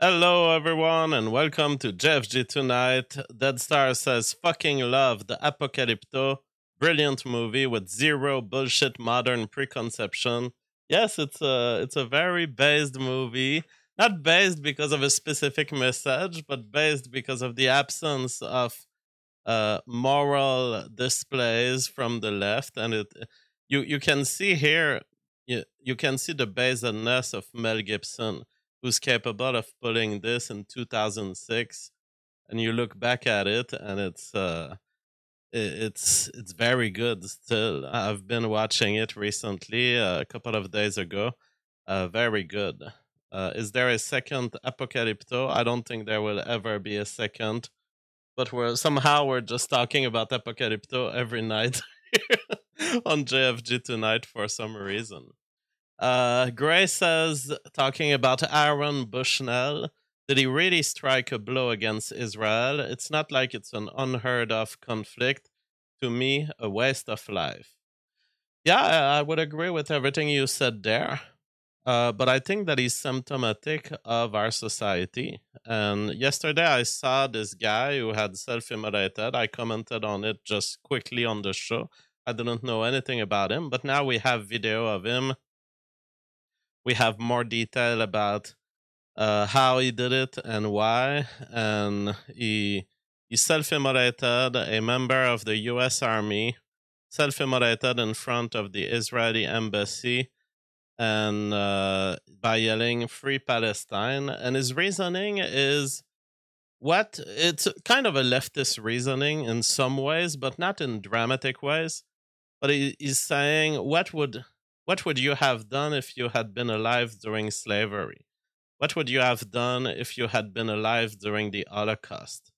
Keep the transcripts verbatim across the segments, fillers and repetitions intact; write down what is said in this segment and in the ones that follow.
Hello, everyone, and welcome to J F G Tonight. Dead Star says fucking love the Apocalypto. Brilliant movie with zero bullshit modern preconception. Yes, it's a it's a very based movie. Not based because of a specific message, but based because of the absence of uh, moral displays from the left, and it you you can see here you, you can see the basedness of Mel Gibson, who's capable of pulling this in two thousand six, and you look back at it, and it's uh, i- it's it's very good still. I've been watching it recently, uh, a couple of days ago. Uh, very good. Uh, is there a second Apocalypto? I don't think there will ever be a second, but we're somehow we're just talking about Apocalypto every night on J F G Tonight for some reason. Uh, Gray says, talking about Aaron Bushnell, did he really strike a blow against Israel? It's not like it's an unheard of conflict. To me, a waste of life. Yeah, I I would agree with everything you said there. Uh, but I think that is symptomatic of our society. And yesterday I saw this guy who had self immolated. I commented on it just quickly on the show. I didn't know anything about him, but now we have video of him. We have more detail about uh, how he did it and why. And he he self immolated, a member of the U S Army, self immolated in front of the Israeli embassy, and uh, by yelling "Free Palestine." And his reasoning is what it's kind of a leftist reasoning in some ways, but not in dramatic ways. But he, he's saying, "What would what would you have done if you had been alive during slavery? What would you have done if you had been alive during the Holocaust?"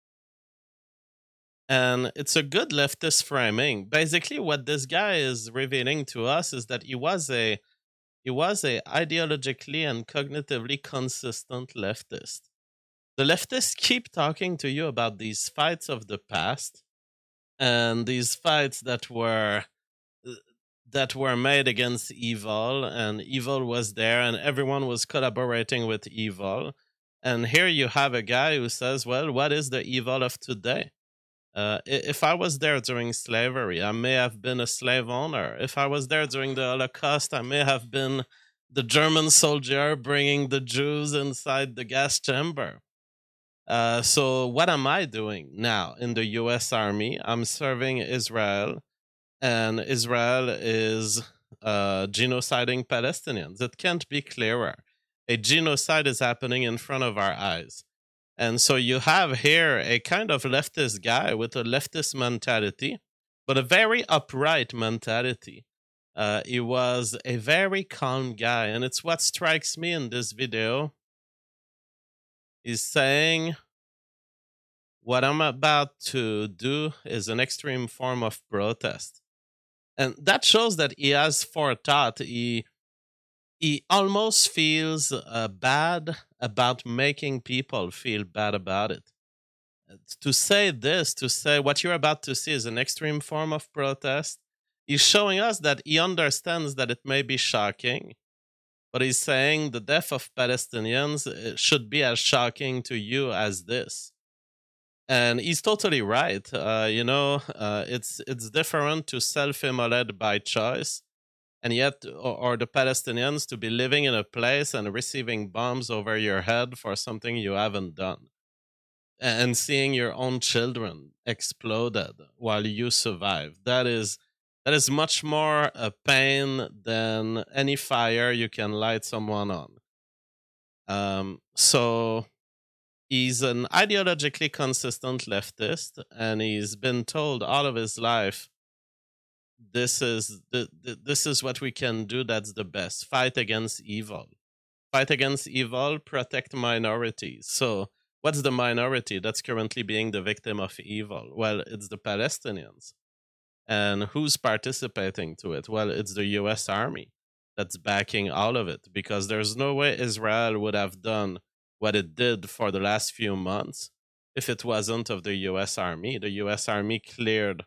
And it's a good leftist framing. Basically, what this guy is revealing to us is that he was a he was a ideologically and cognitively consistent leftist. The leftists keep talking to you about these fights of the past and these fights that were that were made against evil, and evil was there and everyone was collaborating with evil. And here you have a guy who says, well, what is the evil of today? Uh, if I was there during slavery, I may have been a slave owner. If I was there during the Holocaust, I may have been the German soldier bringing the Jews inside the gas chamber. Uh, so, what am I doing now in the U S Army? I'm serving Israel, and Israel is uh, genociding Palestinians. It can't be clearer. A genocide is happening in front of our eyes. And so you have here a kind of leftist guy with a leftist mentality, but a very upright mentality. Uh, he was a very calm guy, and it's what strikes me in this video. He's saying, what I'm about to do is an extreme form of protest. And that shows that he has forethought. He he almost feels uh, bad about making people feel bad about it. To say this, to say what you're about to see is an extreme form of protest, he's showing us that he understands that it may be shocking, but he's saying the death of Palestinians uh, should be as shocking to you as this. And he's totally right. Uh, you know, uh, it's it's different to self-immolate by choice, and yet, or, or the Palestinians to be living in a place and receiving bombs over your head for something you haven't done, and seeing your own children exploded while you survive. That is that is much more a pain than any fire you can light someone on. Um, so he's an ideologically consistent leftist, and he's been told all of his life, this is the, the, this is what we can do. That's the best. Fight against evil. Fight against evil. Protect minorities. So what's the minority that's currently being the victim of evil? Well, it's the Palestinians. And who's participating to it? Well, it's the U S Army that's backing all of it, because there's no way Israel would have done what it did for the last few months if it wasn't of the U S Army. The U S Army cleared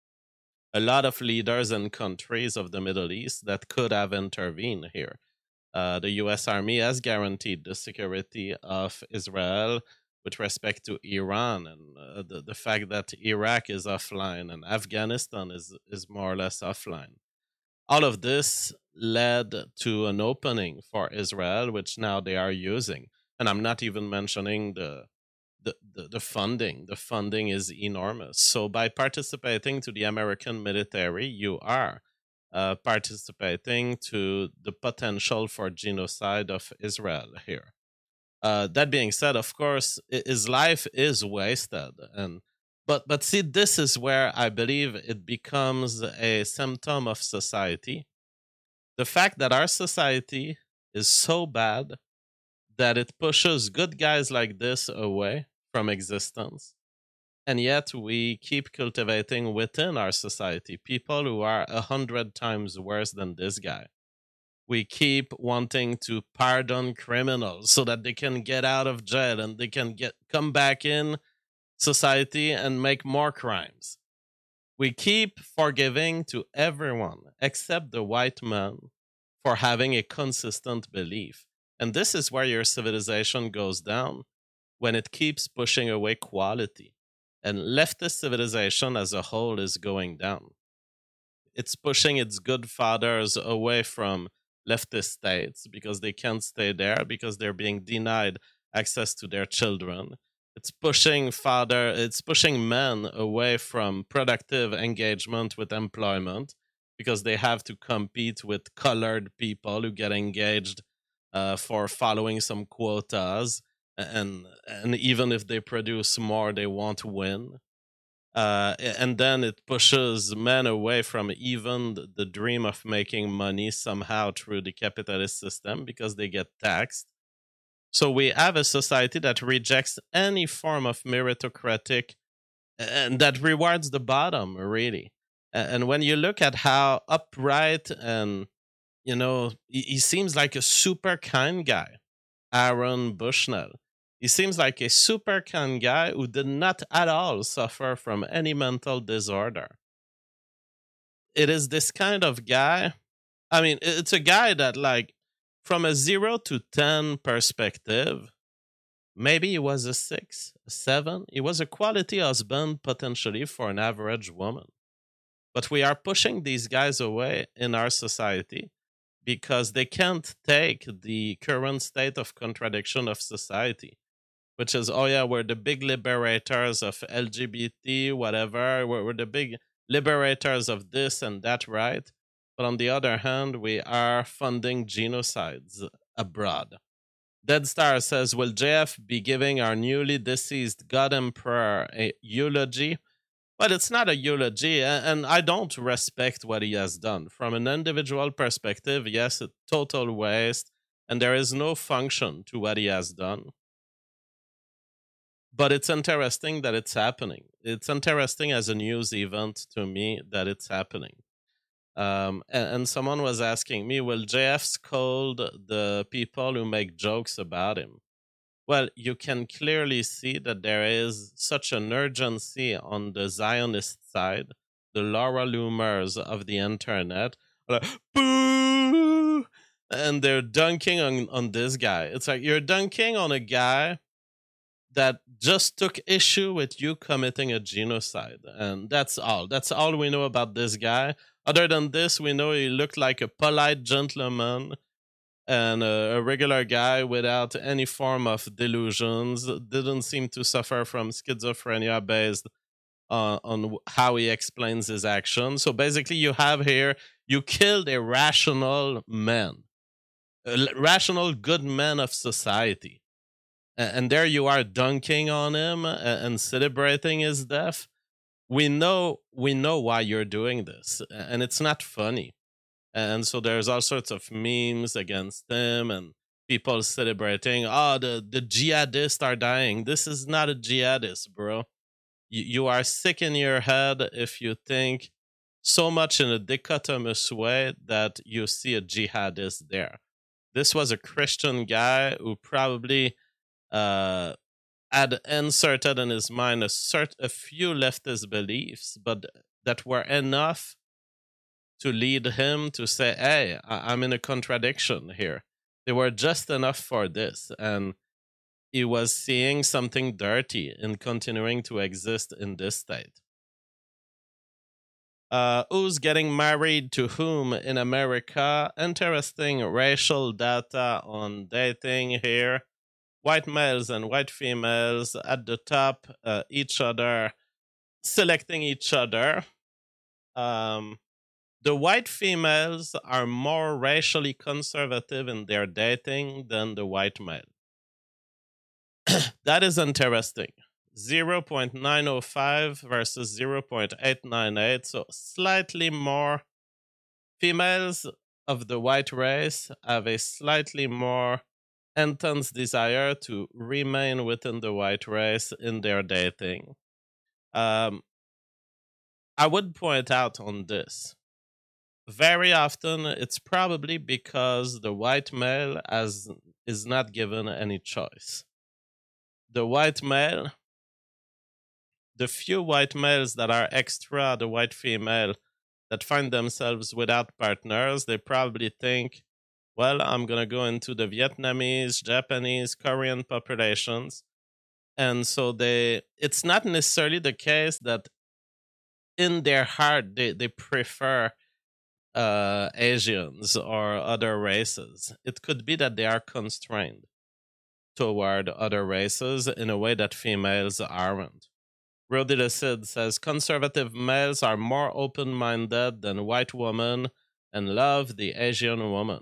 a lot of leaders and countries of the Middle East that could have intervened here. Uh, the U S Army has guaranteed the security of Israel with respect to Iran, and uh, the, the fact that Iraq is offline and Afghanistan is, is more or less offline. All of this led to an opening for Israel, which now they are using. And I'm not even mentioning the the, the, the funding. The funding is enormous. So by participating to the American military, you are uh, participating to the potential for genocide of Israel here. Uh, that being said, of course, his life is wasted, and but but see, this is where I believe it becomes a symptom of society. The fact that our society is so bad that it pushes good guys like this away from existence. And yet we keep cultivating within our society people who are a hundred times worse than this guy. We keep wanting to pardon criminals so that they can get out of jail and they can get come back in society and make more crimes. We keep forgiving to everyone except the white man for having a consistent belief. And this is where your civilization goes down, when it keeps pushing away quality. And leftist civilization as a whole is going down. It's pushing its good fathers away from leftist states because they can't stay there because they're being denied access to their children. It's pushing father, it's pushing men away from productive engagement with employment because they have to compete with colored people who get engaged uh, for following some quotas, and and even if they produce more, they won't win. Uh, and then it pushes men away from even the dream of making money somehow through the capitalist system because they get taxed. So we have a society that rejects any form of meritocratic and that rewards the bottom, really. And when you look at how upright and, you know, he, he seems like a super kind guy, Aaron Bushnell. He seems like a super kind guy who did not at all suffer from any mental disorder. It is this kind of guy. I mean, it's a guy that, like, from a zero to ten perspective, maybe he was a six, a seven. He was a quality husband potentially for an average woman. But we are pushing these guys away in our society because they can't take the current state of contradiction of society, which is, oh yeah, we're the big liberators of L G B T, whatever. We're, we're the big liberators of this and that, right? But on the other hand, we are funding genocides abroad. Dead Star says, will J F be giving our newly deceased God Emperor a eulogy? But it's not a eulogy, and I don't respect what he has done. From an individual perspective, yes, a total waste, and there is no function to what he has done. But it's interesting that it's happening. It's interesting as a news event to me that it's happening. Um, and, and someone was asking me, will J F scold the people who make jokes about him? Well, you can clearly see that there is such an urgency on the Zionist side, the Laura Loomers of the internet, like, boo! And they're dunking on, on this guy. It's like you're dunking on a guy that just took issue with you committing a genocide. And that's all. That's all we know about this guy. Other than this, we know he looked like a polite gentleman and a, a regular guy without any form of delusions. Didn't seem to suffer from schizophrenia based uh, on how he explains his actions. So basically, you have here, you killed a rational man, a rational good man of society. And there you are dunking on him and celebrating his death. We know we know why you're doing this, and it's not funny. And so there's all sorts of memes against him and people celebrating, oh, the, the jihadists are dying. This is not a jihadist, bro. You, you are sick in your head if you think so much in a dichotomous way that you see a jihadist there. This was a Christian guy who probably uh, had inserted in his mind a, cert- a few leftist beliefs, but that were enough to lead him to say, hey, I- I'm in a contradiction here. They were just enough for this, and he was seeing something dirty in continuing to exist in this state. Uh, who's getting married to whom in America? Interesting racial data on dating here. White males and white females at the top, uh, each other, selecting each other. Um, the white females are more racially conservative in their dating than the white male. That is interesting. zero point nine oh five versus zero point eight nine eight, so slightly more. Females of the white race have a slightly more intense desire to remain within the white race in their dating. Um, I would point out on this. Very often, it's probably because the white male has, is not given any choice. The white male, the few white males that are extra the white female that find themselves without partners, they probably think, well, I'm going to go into the Vietnamese, Japanese, Korean populations. And so they, it's not necessarily the case that in their heart they, they prefer uh, Asians or other races. It could be that they are constrained toward other races in a way that females aren't. Rodi the Cid says conservative males are more open-minded than white women and love the Asian woman.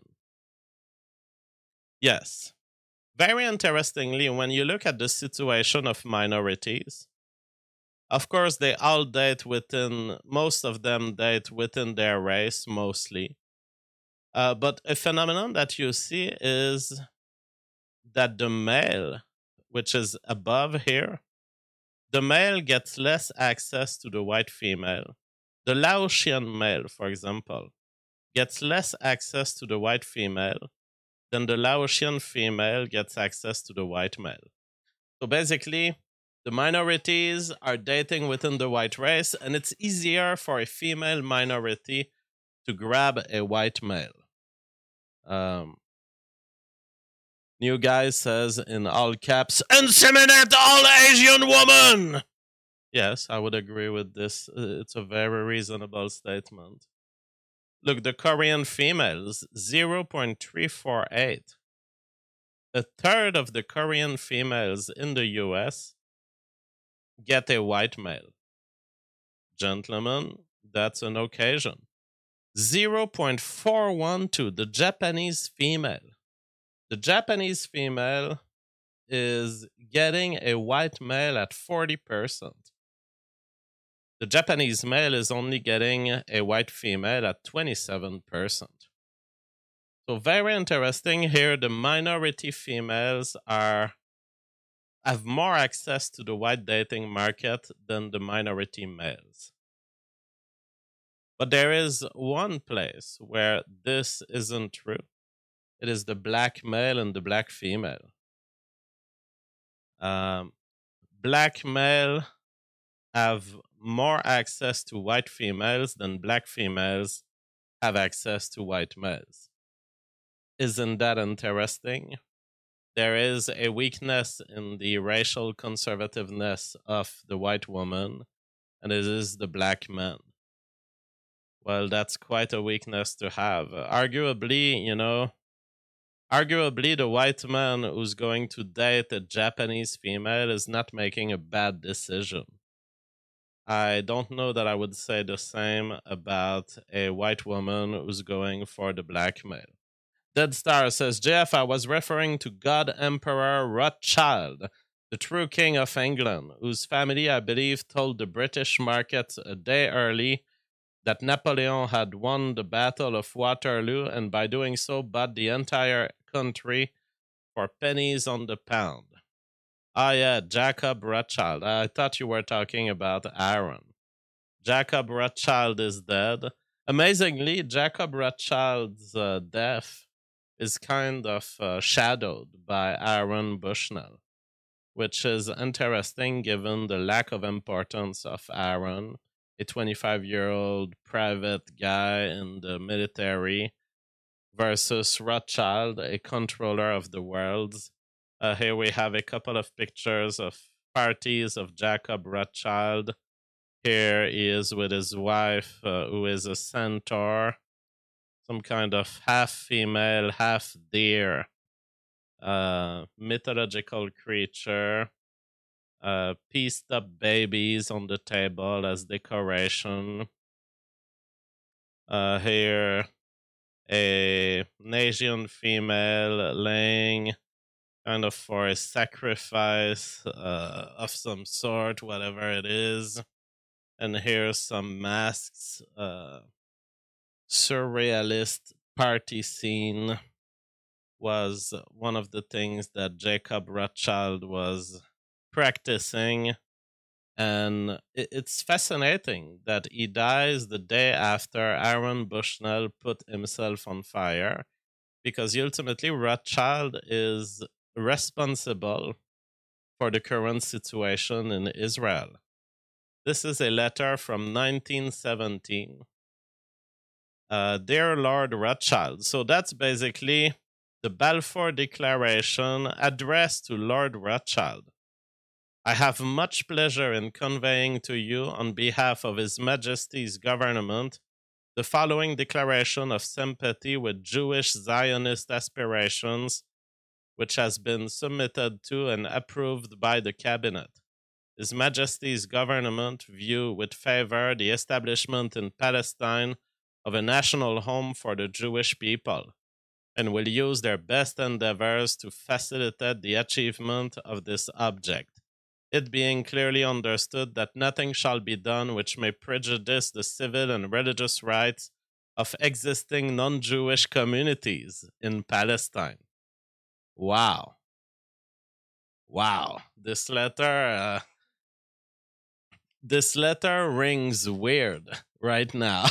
Yes. Very interestingly, when you look at the situation of minorities, of course, they all date within, most of them date within their race, mostly. Uh, but a phenomenon that you see is that the male, which is above here, the male gets less access to the white female. The Laotian male, for example, gets less access to the white female than the Laotian female gets access to the white male. So basically, the minorities are dating within the white race, and it's easier for a female minority to grab a white male. Um, New guy says in all caps, inseminate all Asian women! Yes, I would agree with this. It's a very reasonable statement. Look, the Korean females, zero point three four eight. A third of the Korean females in the U S get a white male. Gentlemen, that's an occasion. zero point four one two, the Japanese female. The Japanese female is getting a white male at forty percent. The Japanese male is only getting a white female at twenty-seven percent. So very interesting here, the minority females are have more access to the white dating market than the minority males. But there is one place where this isn't true. It is the black male and the black female. Um, black male have more access to white females than black females have access to white males. Isn't that interesting? There is a weakness in the racial conservativeness of the white woman, and it is the black man. Well, that's quite a weakness to have. Arguably, you know, arguably the white man who's going to date a Japanese female is not making a bad decision. I don't know that I would say the same about a white woman who's going for the black male. Dead Star says, J F, I was referring to God Emperor Rothschild, the true king of England, whose family, I believe, told the British market a day early that Napoleon had won the Battle of Waterloo, and by doing so bought the entire country for pennies on the pound. Ah, yeah, Jacob Rothschild. I thought you were talking about Aaron. Jacob Rothschild is dead. Amazingly, Jacob Rothschild's uh, death is kind of uh, shadowed by Aaron Bushnell, which is interesting given the lack of importance of Aaron, a twenty-five-year-old private guy in the military versus Rothschild, a controller of the worlds. Uh, here we have a couple of pictures of parties of Jacob Rothschild. Here he is with his wife, uh, who is a centaur, some kind of half female, half deer uh, mythological creature. Uh, pieced up babies on the table as decoration. Uh, here, a an Asian female laying kind of for a sacrifice uh, of some sort, whatever it is. And here's some masks, uh, surrealist party scene was one of the things that Jacob Rothschild was practicing. And it's fascinating that he dies the day after Aaron Bushnell put himself on fire, because ultimately Rothschild is responsible for the current situation in Israel. This is a letter from nineteen seventeen. Uh, Dear Lord Rothschild. So that's basically the Balfour Declaration addressed to Lord Rothschild. I have much pleasure in conveying to you, on behalf of His Majesty's government, the following declaration of sympathy with Jewish Zionist aspirations, which has been submitted to and approved by the Cabinet. His Majesty's government view with favor the establishment in Palestine of a national home for the Jewish people, and will use their best endeavors to facilitate the achievement of this object, it being clearly understood that nothing shall be done which may prejudice the civil and religious rights of existing non-Jewish communities in Palestine. Wow. Wow. This letter, uh, this letter rings weird right now.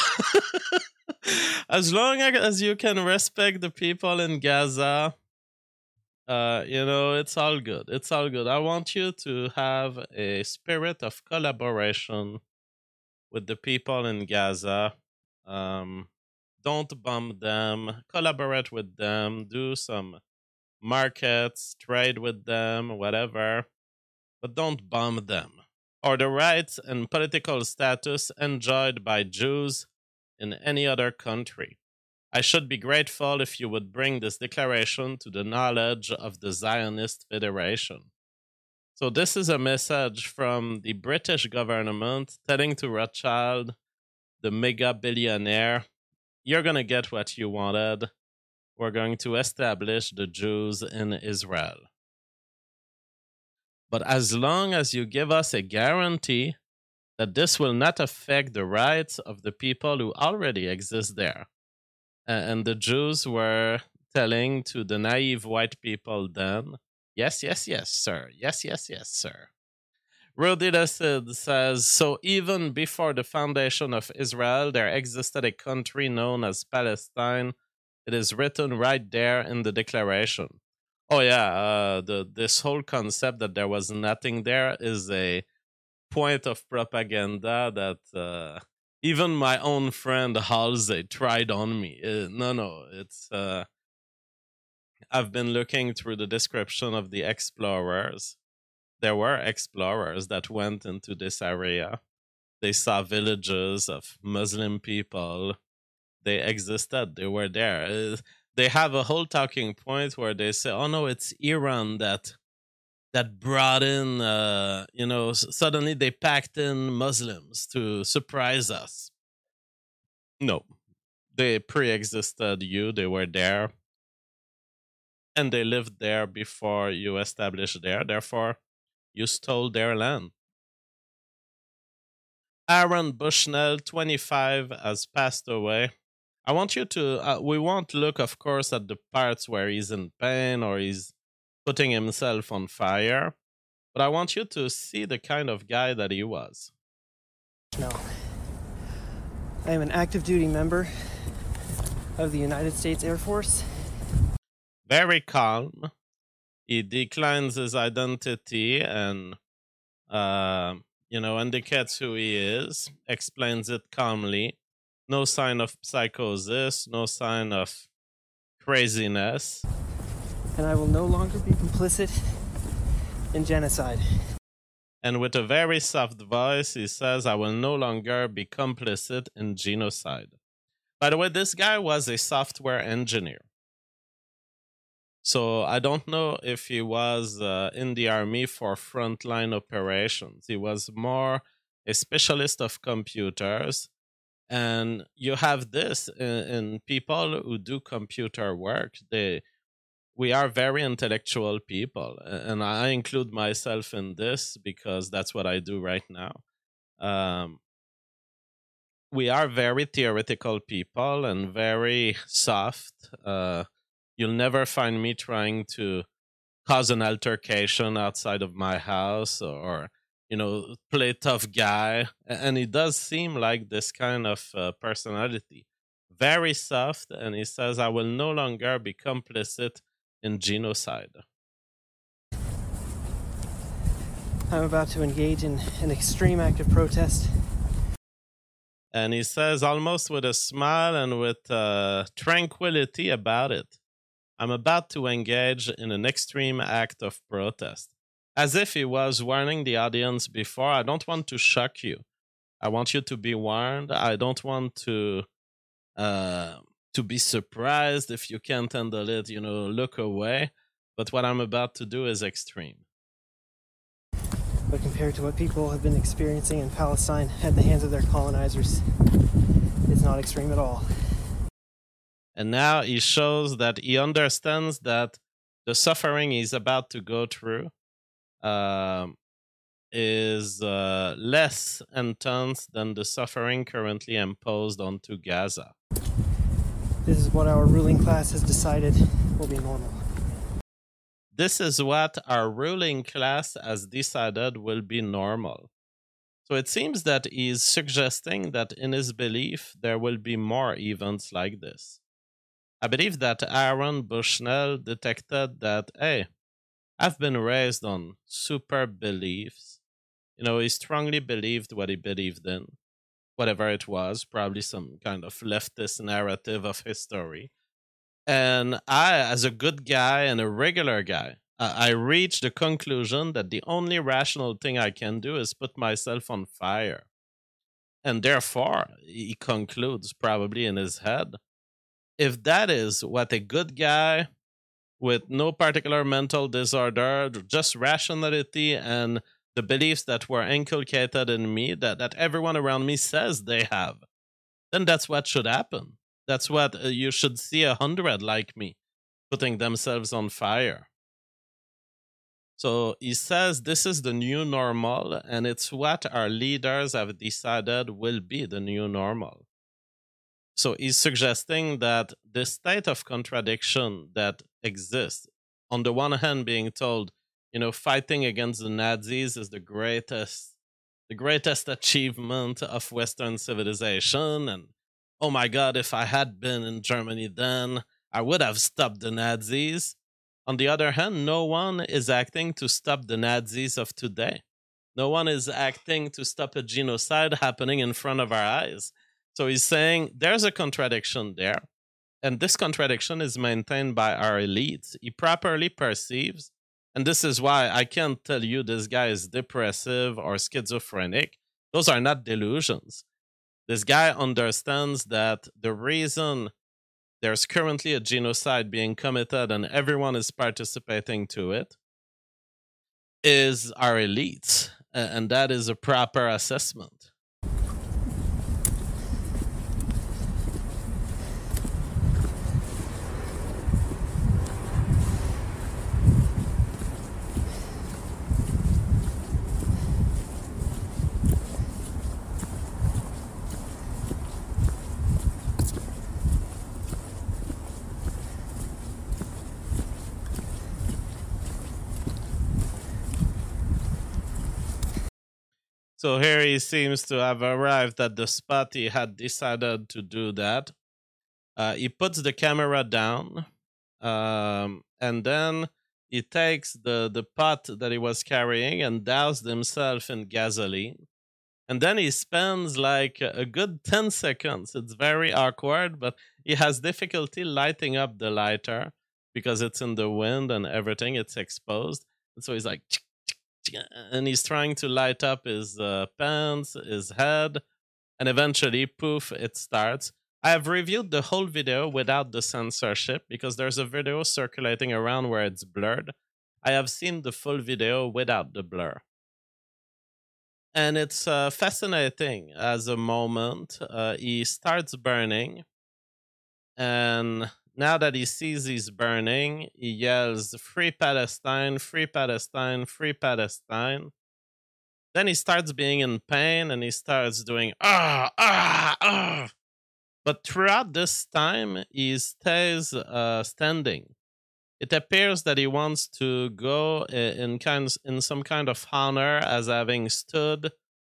As long as you can respect the people in Gaza, uh, you know, it's all good. It's all good. I want you to have a spirit of collaboration with the people in Gaza. Um, don't bomb them. Collaborate with them. Do some markets, trade with them, whatever. But don't bomb them, or the rights and political status enjoyed by Jews in any other country. I should be grateful if you would bring this declaration to the knowledge of the Zionist Federation. So this is a message from the British government telling to Rothschild, the mega billionaire, you're going to get what you wanted. We're going to establish the Jews in Israel. But as long as you give us a guarantee that this will not affect the rights of the people who already exist there. And the Jews were telling to the naive white people then, yes, yes, yes, sir. Yes, yes, yes, sir. Rudi Lassid says, so even before the foundation of Israel, there existed a country known as Palestine. It is written right there in the declaration. Oh yeah, uh, the this whole concept that there was nothing there is a point of propaganda that uh, even my own friend Halsey tried on me. Uh, no, no, it's. Uh, I've been looking through the description of the explorers. There were explorers that went into this area. They saw villages of Muslim people. They existed. They were there. Uh, they have a whole talking point where they say, "Oh no, it's Iran that." that brought in, uh, you know, s- suddenly they packed in Muslims to surprise us. No, they pre-existed you. They were there, and they lived there before you established there. Therefore, you stole their land. Aaron Bushnell, twenty-five, has passed away. I want you to, uh, we won't look, of course, at the parts where he's in pain or he's putting himself on fire, but I want you to see the kind of guy that he was. No. I am an active duty member of the United States Air Force. Very calm. He declines his identity and, uh, you know, indicates who he is, explains it calmly. No sign of psychosis, no sign of craziness. And I will no longer be complicit in genocide. And with a very soft voice, he says, I will no longer be complicit in genocide. By the way, this guy was a software engineer. So I don't know if he was uh, in the army for frontline operations. He was more a specialist of computers. And you have this in, in people who do computer work. They, we are very intellectual people. And I include myself in this because that's what I do right now. Um, we are very theoretical people and very soft. Uh, you'll never find me trying to cause an altercation outside of my house or, you know, play tough guy. And he does seem like this kind of uh, personality. Very soft. And he says, I will no longer be complicit in genocide. I'm about to engage in an extreme act of protest. And he says, almost with a smile and with uh, tranquility about it, I'm about to engage in an extreme act of protest. As if he was warning the audience before, I don't want to shock you. I want you to be warned. I don't want to uh, to be surprised. If you can't handle it, you know, look away. But what I'm about to do is extreme. But compared to what people have been experiencing in Palestine at the hands of their colonizers, it's not extreme at all. And now he shows that he understands that the suffering he's about to go through um, is uh, less intense than the suffering currently imposed onto Gaza. This is what our ruling class has decided will be normal. This is what our ruling class has decided will be normal. So it seems that he is suggesting that in his belief, there will be more events like this. I believe that Aaron Bushnell detected that, hey, I've been raised on super beliefs. You know, he strongly believed what he believed in, whatever it was, probably some kind of leftist narrative of history. And I, as a good guy and a regular guy, I reached the conclusion that the only rational thing I can do is put myself on fire. And therefore, he concludes probably in his head, if that is what a good guy with no particular mental disorder, just rationality and the beliefs that were inculcated in me, that, that everyone around me says they have, then that's what should happen. That's what uh, you should see a hundred like me putting themselves on fire. So he says this is the new normal, and it's what our leaders have decided will be the new normal. So he's suggesting that the state of contradiction that exists, on the one hand being told, you know, fighting against the Nazis is the greatest, the greatest achievement of Western civilization, and oh my God, if I had been in Germany then, I would have stopped the Nazis. On the other hand, no one is acting to stop the Nazis of today. No one is acting to stop a genocide happening in front of our eyes. So he's saying there's a contradiction there. And this contradiction is maintained by our elites. He properly perceives, and this is why I can't tell you this guy is depressive or schizophrenic. Those are not delusions. This guy understands that the reason there's currently a genocide being committed and everyone is participating to it is our elites, and that is a proper assessment. So here he seems to have arrived at the spot he had decided to do that. Uh, he puts the camera down, um, and then he takes the, the pot that he was carrying and doused himself in gasoline. And then he spends like a good ten seconds. It's very awkward, but he has difficulty lighting up the lighter because it's in the wind and everything, it's exposed. And so he's like, and he's trying to light up his uh, pants, his head, and eventually, poof, it starts. I have reviewed the whole video without the censorship because there's a video circulating around where it's blurred. I have seen the full video without the blur. And it's uh, fascinating as a moment. Uh, he starts burning, and now that he sees he's burning, he yells, "Free Palestine, free Palestine, free Palestine." Then he starts being in pain and he starts doing, ah, ah, ah. But throughout this time, he stays uh, standing. It appears that he wants to go in kind in some kind of honor as having stood,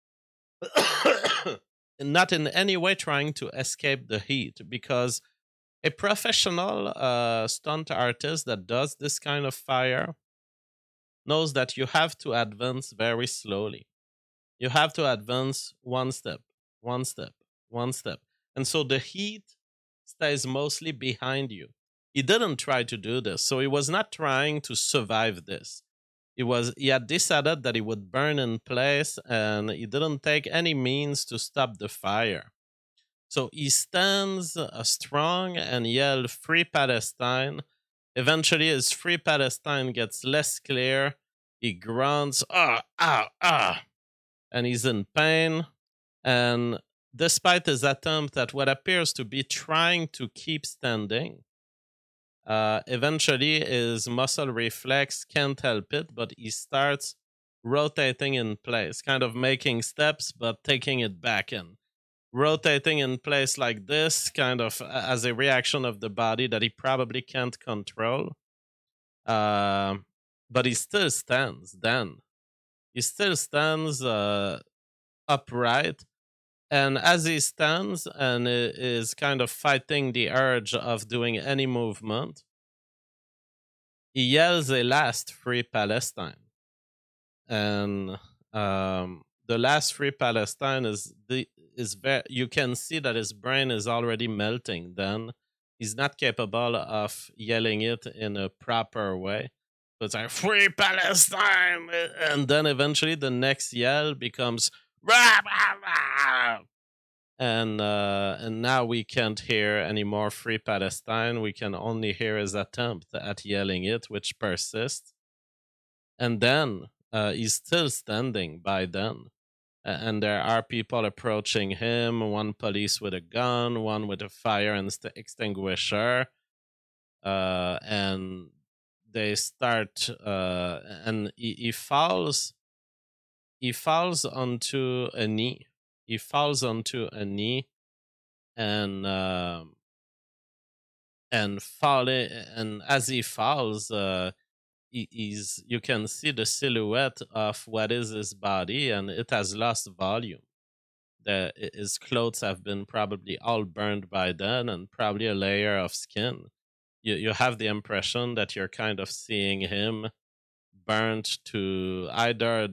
not in any way trying to escape the heat, because a professional uh, stunt artist that does this kind of fire knows that you have to advance very slowly. You have to advance one step, one step, one step. And so the heat stays mostly behind you. He didn't try to do this, so he was not trying to survive this. He was he had decided that he would burn in place, and he didn't take any means to stop the fire. So he stands uh, strong and yells, "Free Palestine." Eventually, his "Free Palestine" gets less clear. He grunts, "Ah, ah, ah," and he's in pain. And despite his attempt at what appears to be trying to keep standing, uh, eventually his muscle reflex can't help it, but he starts rotating in place, kind of making steps, but taking it back in. Rotating in place like this, kind of as a reaction of the body that he probably can't control. Uh, but he still stands then. He still stands uh, upright. And as he stands and is kind of fighting the urge of doing any movement, he yells a last "Free Palestine." And um, the last "Free Palestine" is the is very, you can see that his brain is already melting. Then he's not capable of yelling it in a proper way. So it's like "Free Palestine," and then eventually the next yell becomes "Rah, rah, rah." And uh, and now we can't hear any more "Free Palestine." We can only hear his attempt at yelling it, which persists. And then uh, he's still standing by then. And there are people approaching him, one police with a gun, one with a fire extinguisher. Uh, and they start, uh, and he, he falls, he falls onto a knee. He falls onto a knee, and uh, and falling, and as he falls, uh, he, he's you can see the silhouette of what is his body, and it has lost volume. The his clothes have been probably all burned by then, and probably a layer of skin. You you have the impression that you're kind of seeing him burnt to either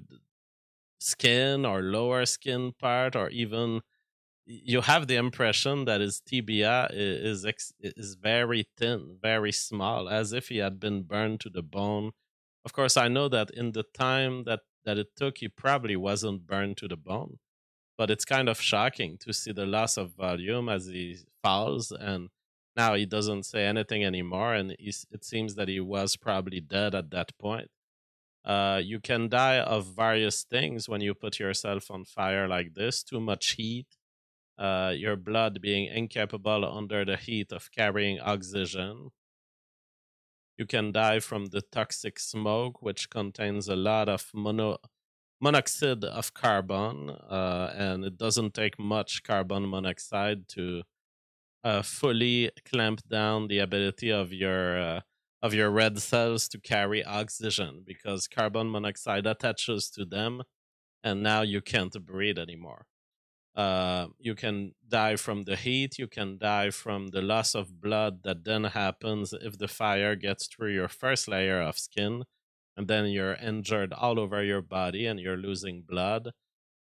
skin or lower skin part, or even you have the impression that his tibia is is, is very thin, very small, as if he had been burned to the bone. Of course, I know that in the time that, that it took, he probably wasn't burned to the bone, but it's kind of shocking to see the loss of volume as he falls, and now he doesn't say anything anymore, and it seems that he was probably dead at that point. Uh, you can die of various things when you put yourself on fire like this. Too much heat, uh, your blood being incapable under the heat of carrying oxygen. You can die from the toxic smoke, which contains a lot of mono- monoxide of carbon, uh, and it doesn't take much carbon monoxide to uh, fully clamp down the ability of your uh, of your red cells to carry oxygen, because carbon monoxide attaches to them, and now you can't breathe anymore. Uh, you can die from the heat. You can die from the loss of blood that then happens if the fire gets through your first layer of skin, and then you're injured all over your body and you're losing blood.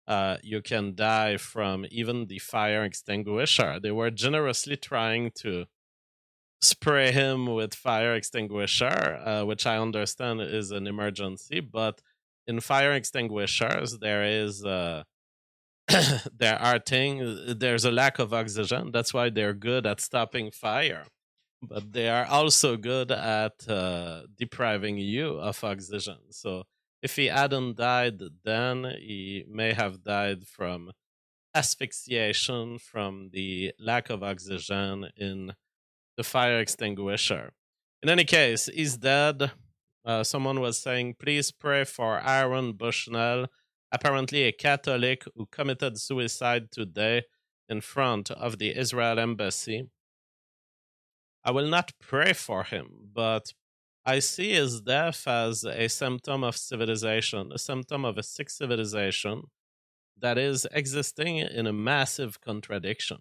uh, you can die from even the fire extinguisher. They were generously trying to spray him with fire extinguisher, uh, which I understand is an emergency, but in fire extinguishers there is uh, there are things, there's a lack of oxygen. That's why they're good at stopping fire, but they are also good at uh, depriving you of oxygen. So if he hadn't died then, he may have died from asphyxiation from the lack of oxygen in the fire extinguisher. In any case, he's dead. Uh, someone was saying, please pray for Aaron Bushnell, apparently a Catholic who committed suicide today in front of the Israel embassy. I will not pray for him, but I see his death as a symptom of civilization, a symptom of a sick civilization that is existing in a massive contradiction.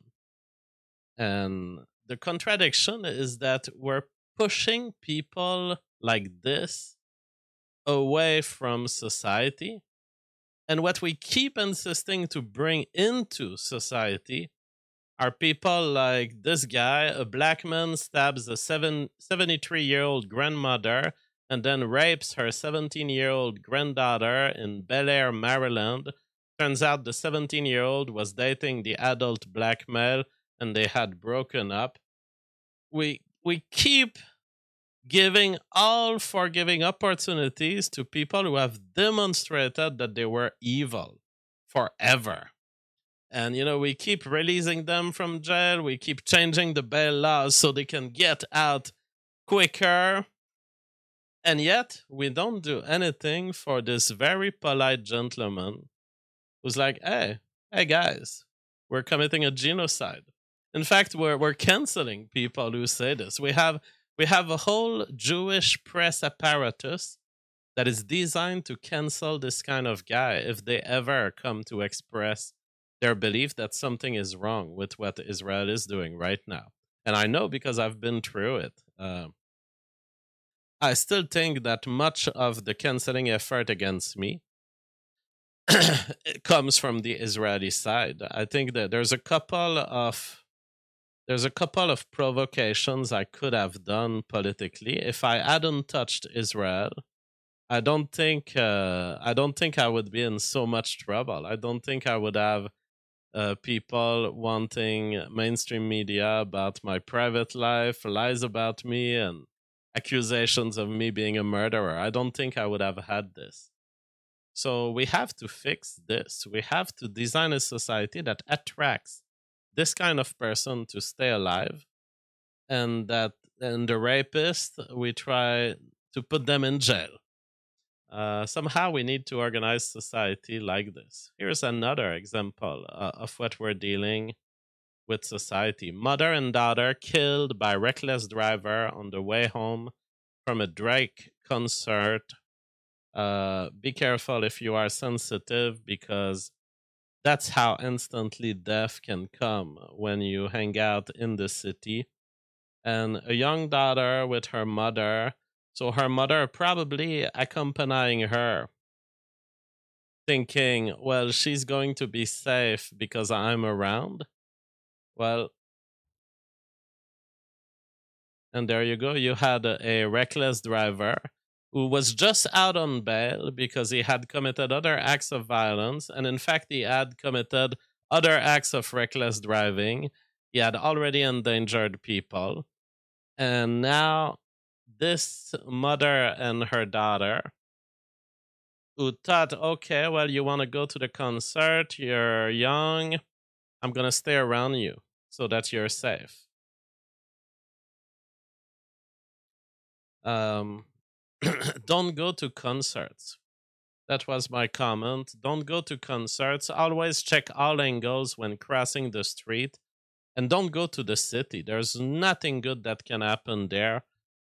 And the contradiction is that we're pushing people like this away from society. And what we keep insisting to bring into society are people like this guy. A black man stabs a seven, seventy-three-year-old grandmother and then rapes her seventeen-year-old granddaughter in Bel Air, Maryland. Turns out the seventeen-year-old was dating the adult black male and they had broken up. We we keep giving all forgiving opportunities to people who have demonstrated that they were evil forever. And, you know, we keep releasing them from jail. We keep changing the bail laws so they can get out quicker. And yet, we don't do anything for this very polite gentleman who's like, hey, hey guys, we're committing a genocide. In fact, we're we're canceling people who say this. We have we have a whole Jewish press apparatus that is designed to cancel this kind of guy if they ever come to express their belief that something is wrong with what Israel is doing right now. And I know because I've been through it. Uh, I still think that much of the canceling effort against me it comes from the Israeli side. I think that there's a couple of there's a couple of provocations I could have done politically if I hadn't touched Israel. I don't think uh, I don't think I would be in so much trouble. I don't think I would have uh, people wanting mainstream media about my private life, lies about me, and accusations of me being a murderer. I don't think I would have had this. So we have to fix this. We have to design a society that attracts this kind of person to stay alive, and that and the rapist, we try to put them in jail. Uh, somehow we need to organize society like this. Here's another example uh, of what we're dealing with society. Mother and daughter killed by reckless driver on the way home from a Drake concert. Uh, be careful if you are sensitive, because that's how instantly death can come when you hang out in the city. And a young daughter with her mother, so her mother probably accompanying her, thinking, well, she's going to be safe because I'm around. Well, and there you go. You had a, a reckless driver who was just out on bail because he had committed other acts of violence. And in fact, he had committed other acts of reckless driving. He had already endangered people. And now this mother and her daughter, who thought, okay, well, you want to go to the concert, you're young, I'm going to stay around you so that you're safe. Um, don't go to concerts. That was my comment. Don't go to concerts. Always check all angles when crossing the street. And don't go to the city. There's nothing good that can happen there.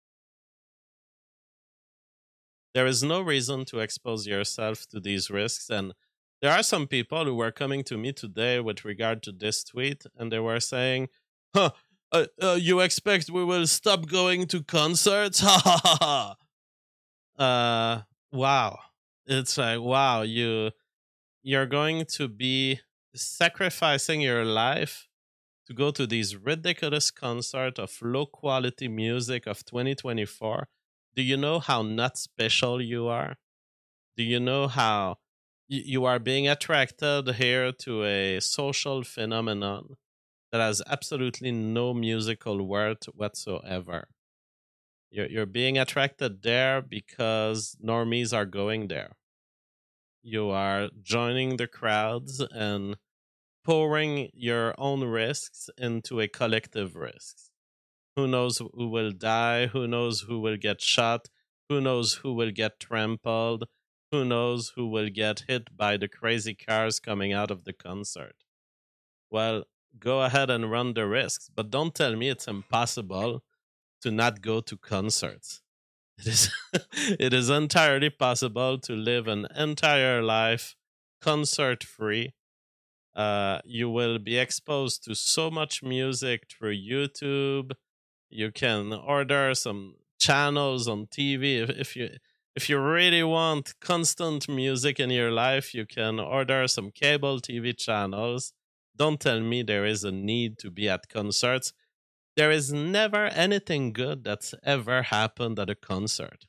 There is no reason to expose yourself to these risks. And there are some people who were coming to me today with regard to this tweet, and they were saying, huh, uh, uh, you expect we will stop going to concerts? Ha ha ha ha. Uh, wow. It's like, wow, you you're going to be sacrificing your life to go to these ridiculous concerts of low quality music of twenty twenty-four. Do you know how not special you are? Do you know how y- you are being attracted here to a social phenomenon that has absolutely no musical worth whatsoever? You're, you're being attracted there because normies are going there. You are joining the crowds and pouring your own risks into a collective risk. Who knows who will die? Who knows who will get shot? Who knows who will get trampled? Who knows who will get hit by the crazy cars coming out of the concert? Well, go ahead and run the risks, but don't tell me it's impossible to not go to concerts. It is it is entirely possible to live an entire life concert free. Uh, you will be exposed to so much music through YouTube. You can order some channels on T V. If, if you if you really want constant music in your life, you can order some cable T V channels. Don't tell me there is a need to be at concerts. There is never anything good that's ever happened at a concert.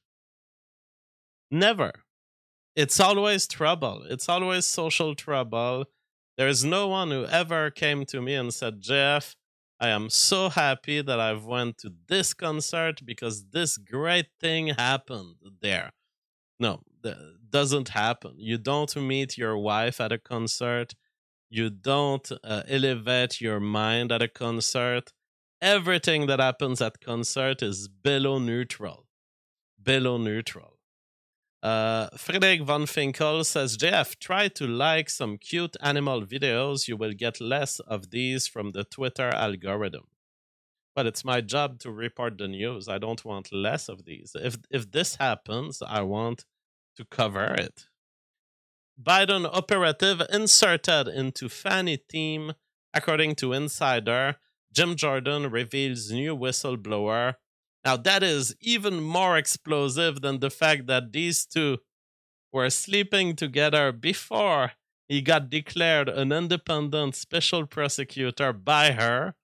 Never. It's always trouble. It's always social trouble. There is no one who ever came to me and said, Jeff, I am so happy that I've went to this concert because this great thing happened there. No, that doesn't happen. You don't meet your wife at a concert. You don't uh, elevate your mind at a concert. Everything that happens at concert is below neutral. Below neutral. Uh, Frederick Von Finkel says, J F, try to like some cute animal videos. You will get less of these from the Twitter algorithm. But it's my job to report the news. I don't want less of these. If if this happens, I want to cover it. Biden operative inserted into Fannie team. According to Insider, Jim Jordan reveals new whistleblower. Now, that is even more explosive than the fact that these two were sleeping together before he got declared an independent special prosecutor by her.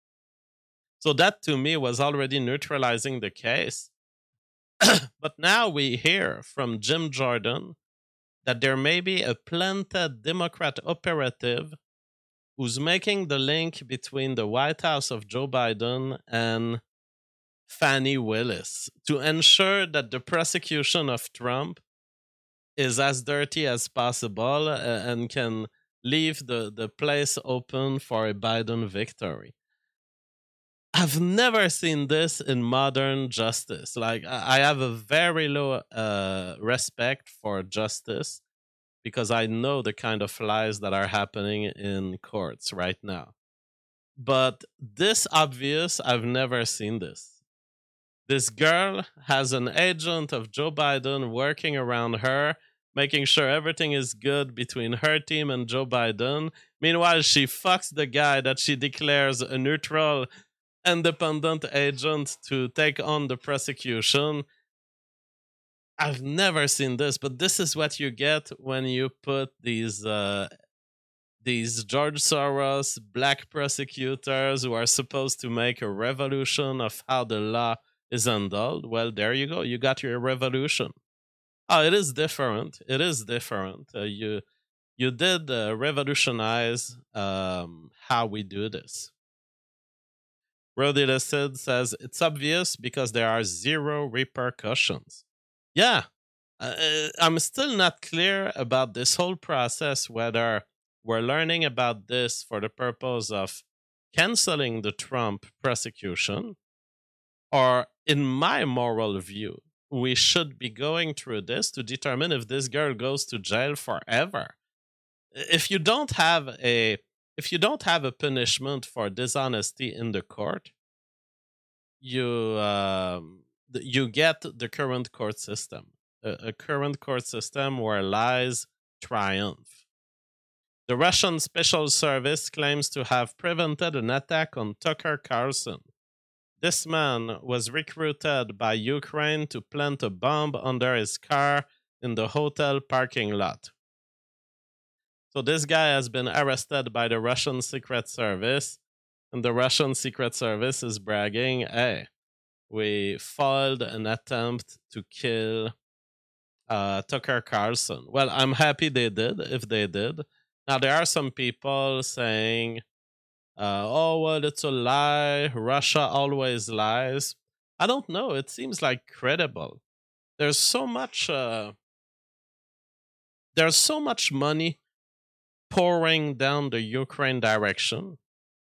So that, to me, was already neutralizing the case. But now we hear from Jim Jordan that there may be a planted Democrat operative who's making the link between the White House of Joe Biden and Fannie Willis to ensure that the prosecution of Trump is as dirty as possible uh, and can leave the, the place open for a Biden victory. I've never seen this in modern justice. Like, I have a very low uh, respect for justice because I know the kind of lies that are happening in courts right now. But this obvious, I've never seen this. This girl has an agent of Joe Biden working around her, making sure everything is good between her team and Joe Biden. Meanwhile, she fucks the guy that she declares a neutral, independent agent to take on the prosecution. I've never seen this, but this is what you get when you put these uh, these George Soros black prosecutors who are supposed to make a revolution of how the law is handled. Well, there you go. You got your revolution. Oh, it is different. It is different. Uh, you you did uh, revolutionize um, how we do this. Rodi Listed says, it's obvious because there are zero repercussions. Yeah, uh, I'm still not clear about this whole process, whether we're learning about this for the purpose of canceling the Trump prosecution, or in my moral view, we should be going through this to determine if this girl goes to jail forever. If you don't have a if you don't have a punishment for dishonesty in the court, you um, you get the current court system, a, a current court system where lies triumph. The Russian Special Service claims to have prevented an attack on Tucker Carlson. This man was recruited by Ukraine to plant a bomb under his car in the hotel parking lot. So this guy has been arrested by the Russian Secret Service, and the Russian Secret Service is bragging, hey, we foiled an attempt to kill uh, Tucker Carlson. Well, I'm happy they did, if they did. Now, there are some people saying, uh, oh, well, it's a lie. Russia always lies. I don't know. It seems like credible. There's so much... Uh, there's so much money pouring down the Ukraine direction.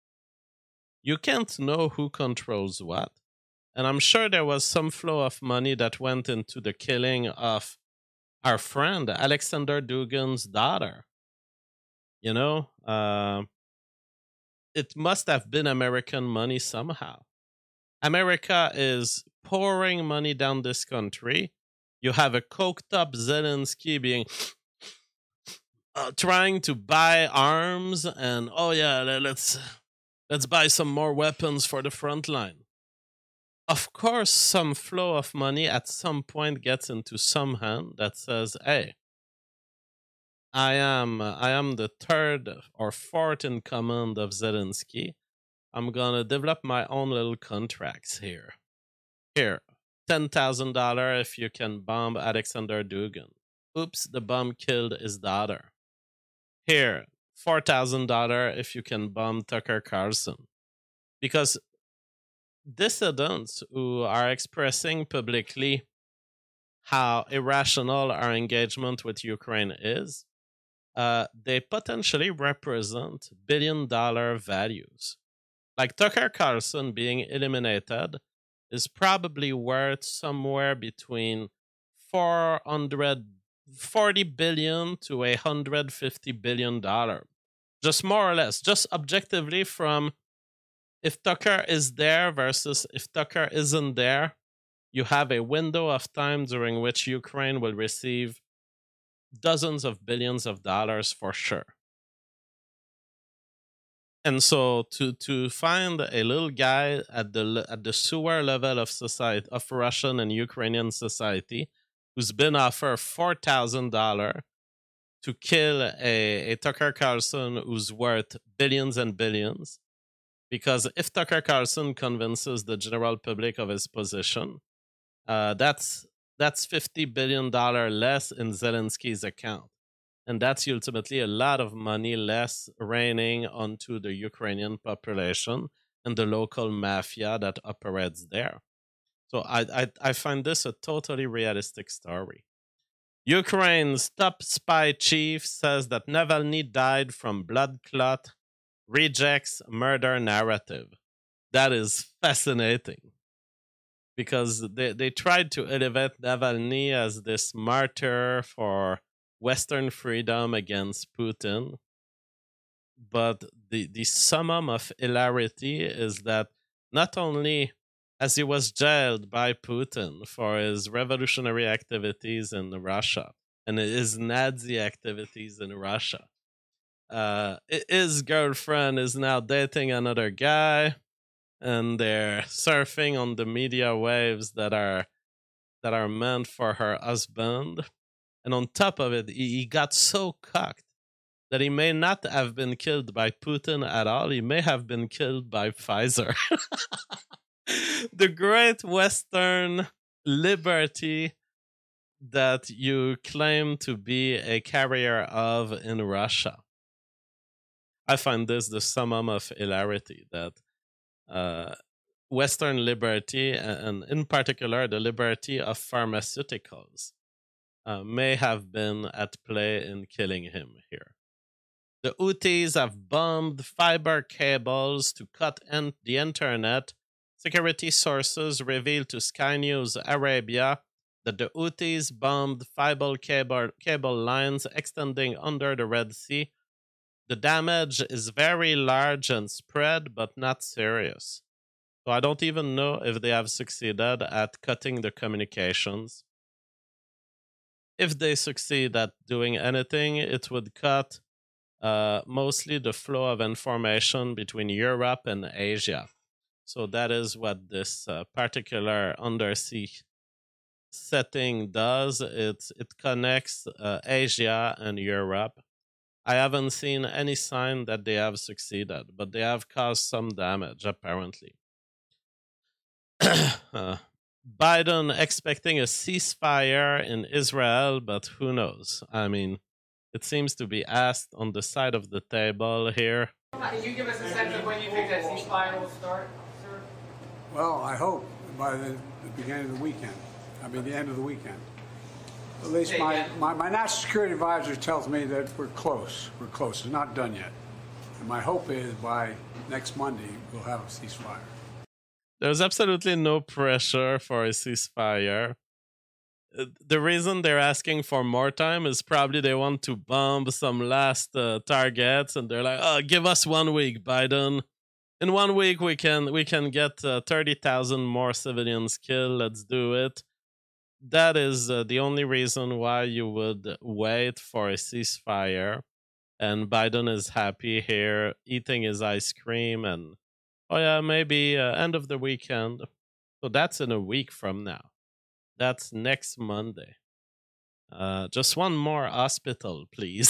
You can't know who controls what. And I'm sure there was some flow of money that went into the killing of our friend, Alexander Dugin's daughter. You know, uh, it must have been American money somehow. America is pouring money down this country. You have a coked up Zelensky being uh, trying to buy arms, and oh yeah, let's let's buy some more weapons for the front line. Of course, some flow of money at some point gets into some hand that says, "Hey, I am I am the third or fourth in command of Zelensky. I'm gonna develop my own little contracts here. Here, ten thousand dollar if you can bomb Alexander Dugin. Oops, the bomb killed his daughter. Here, four thousand dollar if you can bomb Tucker Carlson." Because dissidents who are expressing publicly how irrational our engagement with Ukraine is, uh, they potentially represent billion dollar values. Like Tucker Carlson being eliminated is probably worth somewhere between four hundred forty billion to one hundred fifty billion dollars. Just more or less, just objectively from if Tucker is there versus if Tucker isn't there, you have a window of time during which Ukraine will receive dozens of billions of dollars for sure. And so to to find a little guy at the at the sewer level of society of Russian and Ukrainian society who's been offered four thousand dollars to kill a, a Tucker Carlson who's worth billions and billions, because if Tucker Carlson convinces the general public of his position, uh, that's that's fifty billion dollars less in Zelensky's account. And that's ultimately a lot of money less raining onto the Ukrainian population and the local mafia that operates there. So I, I, I find this a totally realistic story. Ukraine's top spy chief says that Navalny died from blood clot, rejects murder narrative. That is fascinating, because they, they tried to elevate Navalny as this martyr for Western freedom against Putin. But the, the summum of hilarity is that not only as he was jailed by Putin for his revolutionary activities in Russia and his Nazi activities in Russia, uh, his girlfriend is now dating another guy, and they're surfing on the media waves that are that are meant for her husband. And on top of it, he, he got so cocked that he may not have been killed by Putin at all. He may have been killed by Pfizer. The great Western liberty that you claim to be a carrier of in Russia. I find this the summum of hilarity, that uh, Western liberty, and in particular the liberty of pharmaceuticals, Uh, may have been at play in killing him here. The Houthis have bombed fiber cables to cut en- the internet. Security sources reveal to Sky News Arabia that the Houthis bombed fiber cable, cable lines extending under the Red Sea. The damage is very large and spread, but not serious. So I don't even know if they have succeeded at cutting the communications. If they succeed at doing anything, it would cut uh, mostly the flow of information between Europe and Asia. So that is what this uh, particular undersea setting does. It, it connects uh, Asia and Europe. I haven't seen any sign that they have succeeded, but they have caused some damage, apparently. uh, Biden expecting a ceasefire in Israel, but who knows? I mean, it seems to be asked on the side of the table here. Can you give us a sense of when you think that ceasefire will start, sir? Well, I hope by the, the beginning of the weekend. I mean, the end of the weekend. At least my, my, my national security advisor tells me that we're close. We're close. It's not done yet. And my hope is by next Monday, we'll have a ceasefire. There's absolutely no pressure for a ceasefire. The reason they're asking for more time is probably they want to bomb some last uh, targets, and they're like, "Oh, give us one week, Biden. In one week, we can we can get uh, thirty thousand more civilians killed. Let's do it." That is uh, the only reason why you would wait for a ceasefire. And Biden is happy here, eating his ice cream, and oh yeah, maybe uh, end of the weekend. So that's in a week from now. That's next Monday. Uh, just one more hospital, please.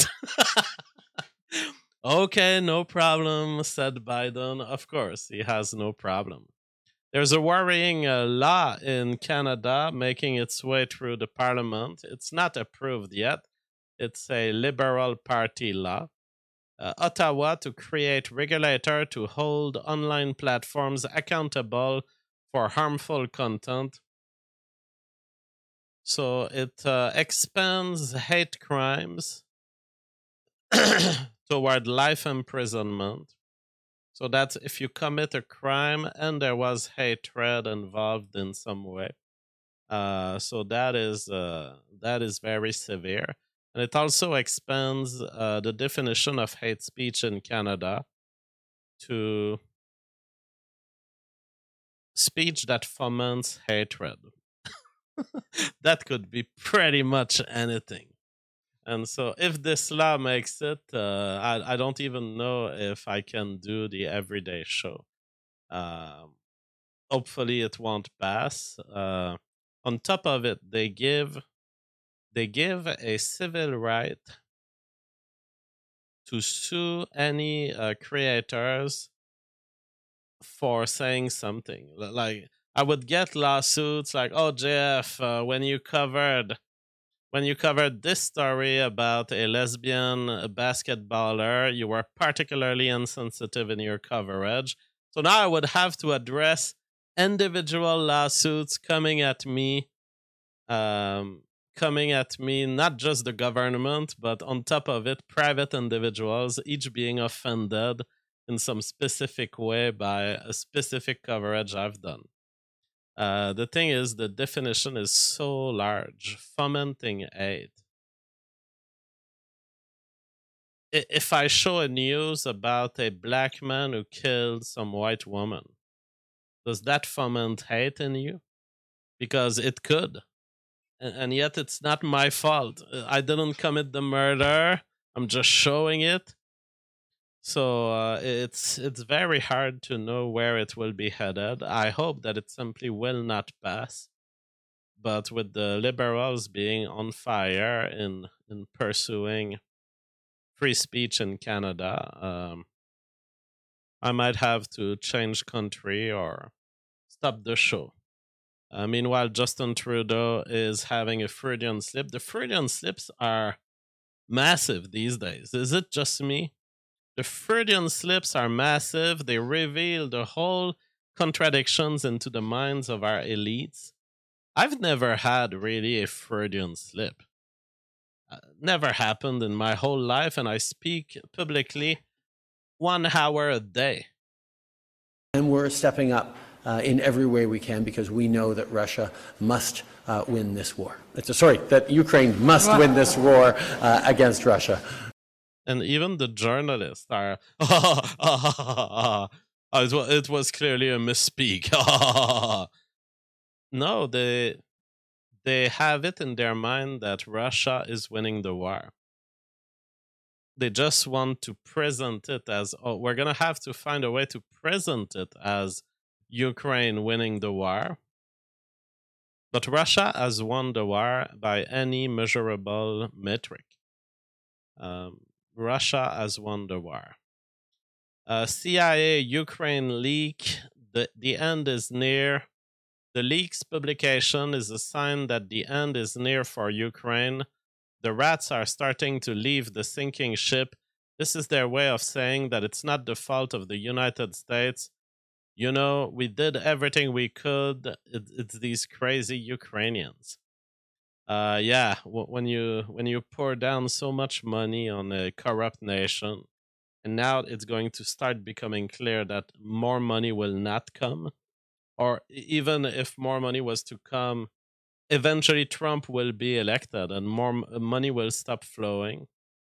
Okay, no problem, said Biden. Of course, he has no problem. There's a worrying uh, law in Canada making its way through the parliament. It's not approved yet. It's a Liberal Party law. Uh, Ottawa to create regulator to hold online platforms accountable for harmful content. So it uh, expands hate crimes toward life imprisonment. So that's if you commit a crime and there was hatred involved in some way. Uh, so that is uh, that is very severe. And it also expands uh, the definition of hate speech in Canada to speech that foments hatred. That could be pretty much anything. And so if this law makes it, uh, I, I don't even know if I can do the everyday show. Um, hopefully it won't pass. Uh, on top of it, they give they give a civil right to sue any uh, creators for saying something. Like I would get lawsuits like, "Oh, J F, uh, when you covered." When you covered this story about a lesbian basketballer, you were particularly insensitive in your coverage. So now I would have to address individual lawsuits coming at me, um, coming at me, not just the government, but on top of it, private individuals, each being offended in some specific way by a specific coverage I've done. Uh, the thing is, the definition is so large. Fomenting hate. If I show a news about a black man who killed some white woman, does that foment hate in you? Because it could. And yet it's not my fault. I didn't commit the murder. I'm just showing it. So uh, it's it's very hard to know where it will be headed. I hope that it simply will not pass. But with the liberals being on fire in in pursuing free speech in Canada, um, I might have to change country or stop the show. Uh, meanwhile, Justin Trudeau is having a Freudian slip. The Freudian slips are massive these days. Is it just me? The Freudian slips are massive. They reveal the whole contradictions into the minds of our elites. I've never had really a Freudian slip. Uh, never happened in my whole life, and I speak publicly one hour a day. And we're stepping up uh, in every way we can because we know that Russia must uh, win this war. It's a, sorry, that Ukraine must win this war uh, against Russia. And even the journalists are, oh, oh, oh, oh, oh, it, was, it was clearly a misspeak. No, they they have it in their mind that Russia is winning the war. They just want to present it as, oh, we're going to have to find a way to present it as Ukraine winning the war. But Russia has won the war by any measurable metric. Um, Russia has won the war. Uh, C I A Ukraine leak, the, the end is near. The leak's publication is a sign that the end is near for Ukraine. The rats are starting to leave the sinking ship. This is their way of saying that it's not the fault of the United States. You know, we did everything we could. It, it's these crazy Ukrainians. Uh, yeah, w- when you when you pour down so much money on a corrupt nation, and now it's going to start becoming clear that more money will not come, or e- even if more money was to come, eventually Trump will be elected and more m- money will stop flowing.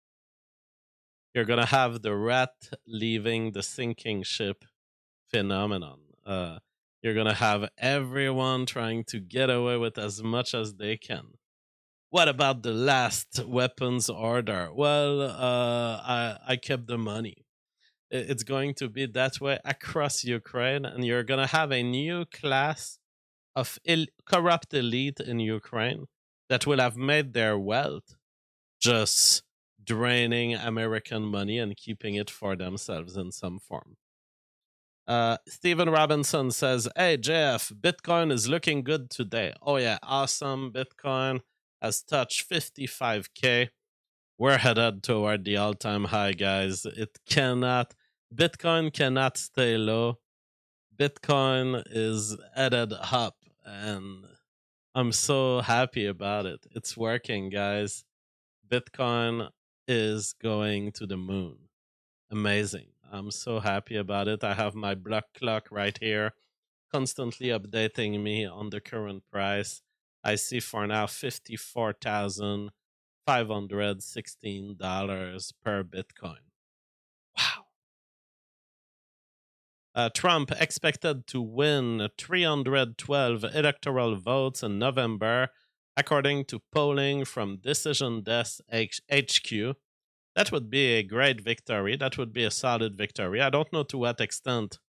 You're gonna have the rat leaving the sinking ship phenomenon. Uh, you're gonna have everyone trying to get away with as much as they can. What about the last weapons order? Well, uh, I I kept the money. I- It's going to be that way across Ukraine, and you're gonna have a new class of el- corrupt elite in Ukraine that will have made their wealth just draining American money and keeping it for themselves in some form. Uh, Stephen Robinson says, "Hey Jeff, Bitcoin is looking good today. Oh yeah, awesome! Bitcoin has touched fifty-five k. We're headed toward the all-time high, guys. It cannot. Bitcoin cannot stay low. Bitcoin is headed up, and I'm so happy about it. It's working, guys. Bitcoin is going to the moon. Amazing. I'm so happy about it. I have my block clock right here, constantly updating me on the current price. I see for now fifty-four thousand five hundred sixteen dollars per Bitcoin. Wow. Uh, Trump expected to win three hundred twelve electoral votes in November, according to polling from Decision Desk H Q. That would be a great victory. That would be a solid victory. I don't know to what extent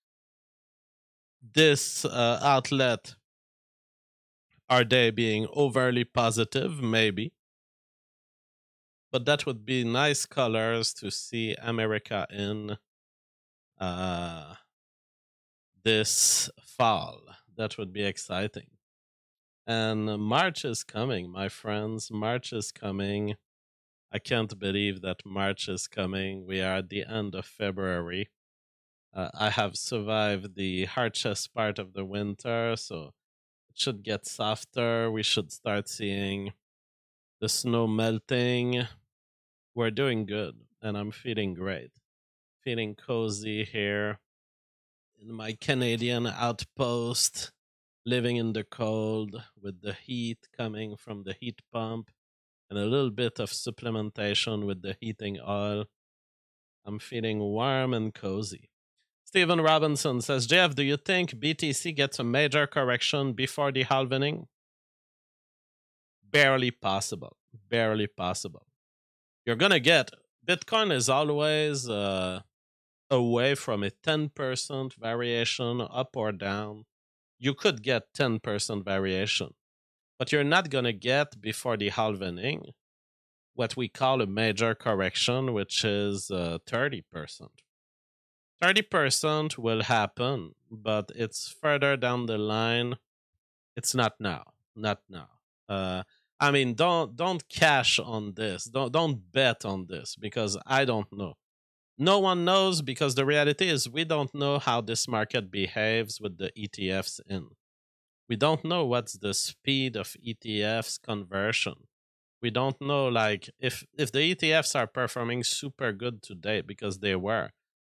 this uh, outlet are they being overly positive, maybe. But that would be nice colors to see America in uh, this fall. That would be exciting. And March is coming, my friends. March is coming. I can't believe that March is coming. We are at the end of February. Uh, I have survived the harshest part of the winter, so it should get softer. We should start seeing the snow melting. We're doing good, and I'm feeling great. Feeling cozy here in my Canadian outpost, living in the cold with the heat coming from the heat pump and a little bit of supplementation with the heating oil. I'm feeling warm and cozy. Stephen Robinson says, Jeff, do you think B T C gets a major correction before the halvening? Barely possible. Barely possible. You're going to get, Bitcoin is always uh, away from a ten percent variation up or down. You could get ten percent variation, but you're not going to get before the halvening what we call a major correction, which is uh, thirty percent. thirty percent will happen, but it's further down the line. It's not now. Not now. Uh, I mean, don't don't cash on this. Don't don't bet on this because I don't know. No one knows because the reality is we don't know how this market behaves with the E T Fs in. We don't know what's the speed of E T Fs conversion. We don't know like if if the E T Fs are performing super good today because they were.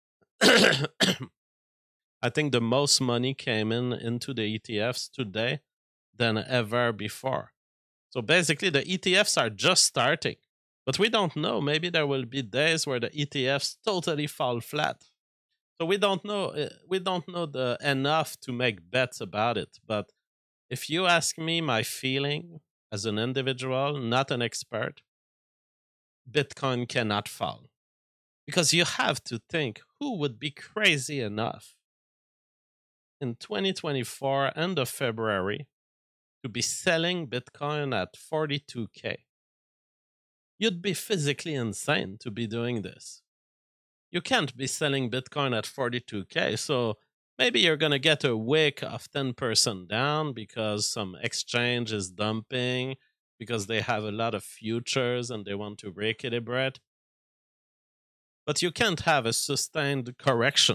I think the most money came in into the E T Fs today than ever before. So basically, the E T Fs are just starting, but we don't know. Maybe there will be days where the E T Fs totally fall flat. So we don't know. We don't know the enough to make bets about it. But if you ask me, my feeling as an individual, not an expert, Bitcoin cannot fall because you have to think who would be crazy enough in twenty twenty-four, end of February, to be selling Bitcoin at forty-two K. You'd be physically insane to be doing this. You can't be selling Bitcoin at forty-two K, so maybe you're going to get a wick of ten percent down because some exchange is dumping, because they have a lot of futures and they want to recalibrate. But you can't have a sustained correction.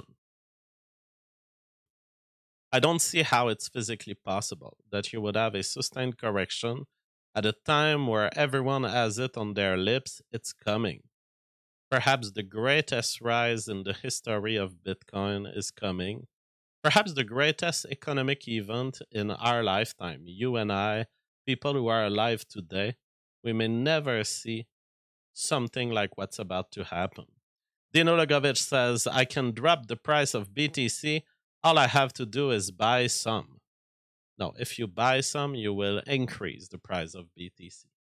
I don't see how it's physically possible that you would have a sustained correction at a time where everyone has it on their lips. It's coming. Perhaps the greatest rise in the history of Bitcoin is coming. Perhaps the greatest economic event in our lifetime. You and I, people who are alive today, we may never see something like what's about to happen. Dino Logovich says, I can drop the price of B T C. All I have to do is buy some. No, if you buy some, you will increase the price of B T C.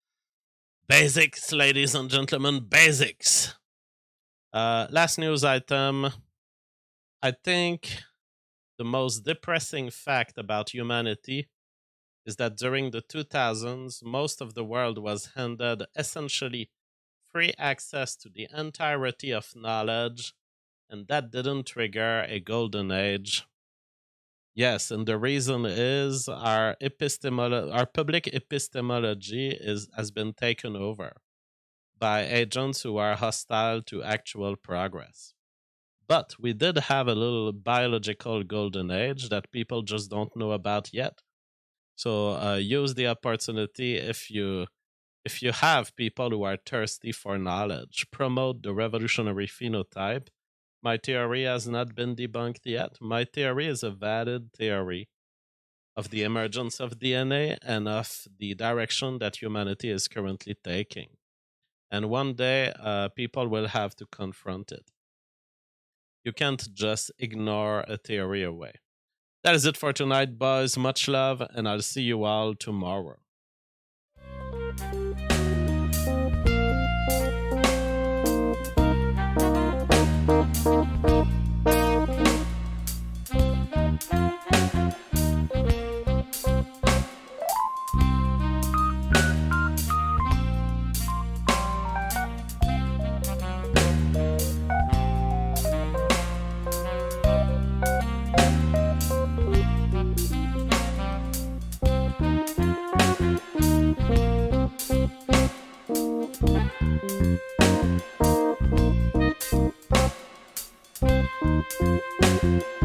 Basics, ladies and gentlemen, basics. Uh, last news item. I think the most depressing fact about humanity is that during the two thousands, most of the world was handed essentially free access to the entirety of knowledge, and that didn't trigger a golden age. Yes, and the reason is our epistemolo- our public epistemology is has been taken over by agents who are hostile to actual progress. But we did have a little biological golden age that people just don't know about yet. So uh, use the opportunity if you if you have people who are thirsty for knowledge. Promote the revolutionary phenotype. My theory has not been debunked yet. My theory is a valid theory of the emergence of D N A and of the direction that humanity is currently taking. And one day, uh, people will have to confront it. You can't just ignore a theory away. That is it for tonight, boys. Much love, and I'll see you all tomorrow. Thank you.